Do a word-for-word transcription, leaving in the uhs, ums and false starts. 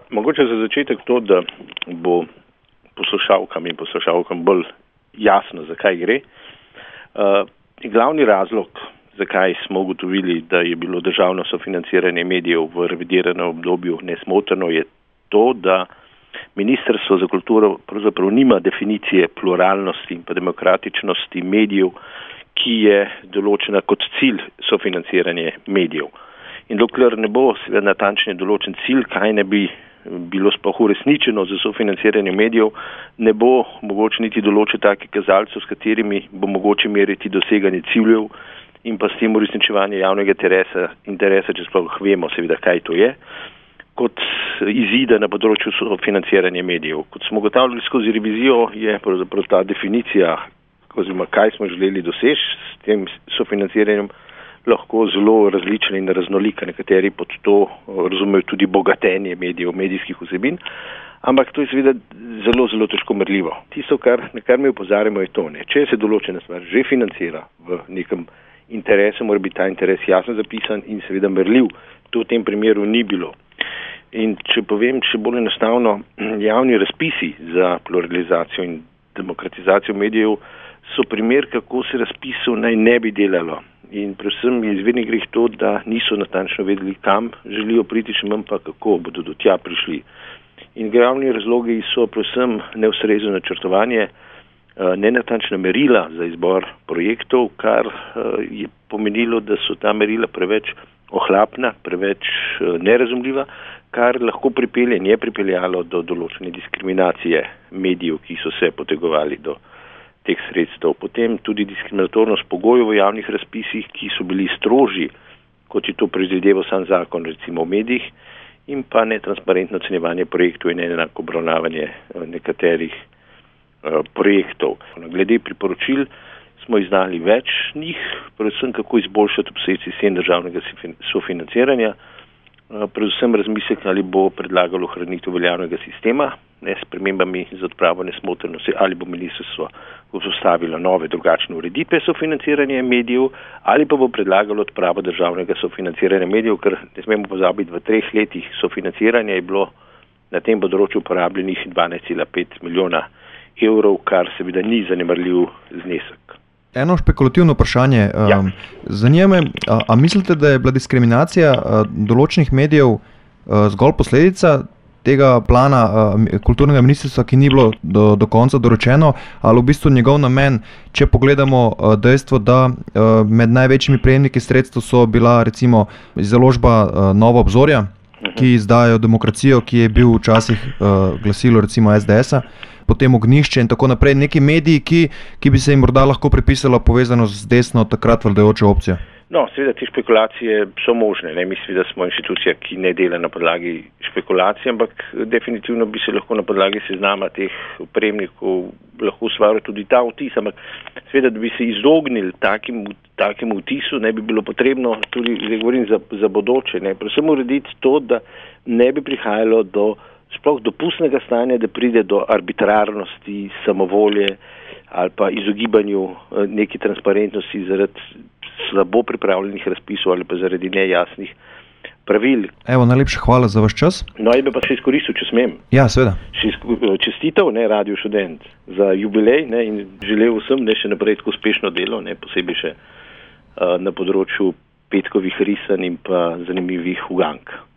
Mogoče za začetek to, da bo poslušalkam in poslušalkam bolj jasno, zakaj gre. Uh, glavni razlog, zakaj smo ugotovili, da je bilo državno sofinanciranje medijev v revidiranem obdobju nesmotrno, je to, da Ministrstvo za kulturo pravzaprav nima definicije pluralnosti in pa demokratičnosti medijev, ki je določena kot cilj sofinanciranje medijev. In dokler ne bo seveda natančne določen cilj, kaj ne bi bilo sploh uresničeno za sofinanciranje medijev, ne bo mogoče niti določiti takih kazalcev, s katerimi bo mogoče meriti doseganje ciljev in pa s tem uresničevanje javnega interesa, interesa, če sploh vemo seveda, kaj to je, kot izide na področju sofinanciranja medijev. Kot smo ugotavljali skozi revizijo, je pravzaprav ta definicija, oziroma kaj smo želeli doseči s tem sofinanciranjem, lahko zelo različna in raznolika. Nekateri pod to razumejo tudi bogatenje medijev, medijskih vsebin, ampak to je seveda zelo, zelo težko merljivo. Tisto, kar, na kar mi opozarjamo, je to, ne. Če se določena stvar že financira v nekem interesu, mora biti ta interes jasno zapisan in seveda merljiv. To v tem primeru ni bilo. In če povem, če bolj enostavno, javni razpisi za pluralizacijo in demokratizacijo medijev so primer, kako se razpisov naj ne bi delalo. In predvsem je izvirni greh to, da niso natančno vedeli, kam želijo priti, še manj pa kako bodo do tja prišli. In glavni razlogi so predvsem neustrezno načrtovanje, nenatančna merila za izbor projektov, kar je pomenilo, da so ta merila preveč ohlapna, preveč nerazumljiva, kar lahko pripelje, je pripeljalo do določene diskriminacije medijev, ki so se potegovali do teh sredstev. Potem tudi diskriminatornost pogojev v javnih razpisih, ki so bili strožji, kot je to predvideval sam zakon, recimo v medijih, in pa netransparentno ocenjevanje projektov in enako obravnavanje nekaterih uh, projektov. Glede priporočil smo izdali več njih, predvsem kako izboljšati obseg sistem državnega sofinanciranja, uh, predvsem razmislek, ali bo predlagalo ohranitev veljavnega sistema, ne s spremembami za odpravo nesmotrnosti, ali bo ministrstvo vzpostavilo nove drugačne ureditve sofinanciranja medijev, ali pa bo predlagalo odpravo državnega sofinanciranja medijev, ker ne smemo pozabiti, v treh letih sofinanciranja je bilo na tem področju uporabljenih dvanajst cela pet milijona evrov, kar seveda ni zanemarljiv znesek. Eno špekulativno vprašanje. Ja. Zanima me, a, a mislite, da je bila diskriminacija a, določenih medijev a, zgolj posledica tega plana uh, kulturnega ministrstva, ki ni bilo do, do konca dorečeno, ali v bistvu njegov namen, če pogledamo uh, dejstvo, da uh, med največjimi prejemniki sredstev so bila recimo založba uh, Nova obzorja, uh-huh. ki izdajajo Demokracijo, ki je bil včasih uh, glasilo recimo es de esa, potem Ognjišče in tako naprej, neki mediji, ki, ki bi se jim morda lahko pripisalo povezano z desno takrat vladajočo opcijo. No, seveda te špekulacije so možne. Ne? Mislim, da smo inštitucija, ki ne dela na podlagi špekulacij, ampak definitivno bi se lahko na podlagi seznama teh prejemnikov lahko ustvaril tudi ta vtis, ampak seveda, da bi se izognili takim, takim vtisu, ne bi bilo potrebno tudi, zdaj govorim za, za bodoče, ne? Predvsem urediti to, da ne bi prihajalo do sploh dopustnega stanja, da pride do arbitrarnosti, samovolje ali pa izogibanju neki transparentnosti zaradi slabo pripravljenih razpisov ali pa zaradi nejasnih pravil. Evo, najlepša hvala za vaš čas. No, in bi pa še izkoristil, če smem. Ja, seveda. Čestitev, ne, Radio Študent za jubilej, ne, in želel vsem, ne, še naprej tako uspešno delo, ne, posebej še uh, na področju petkovih risanj in pa zanimivih ugank.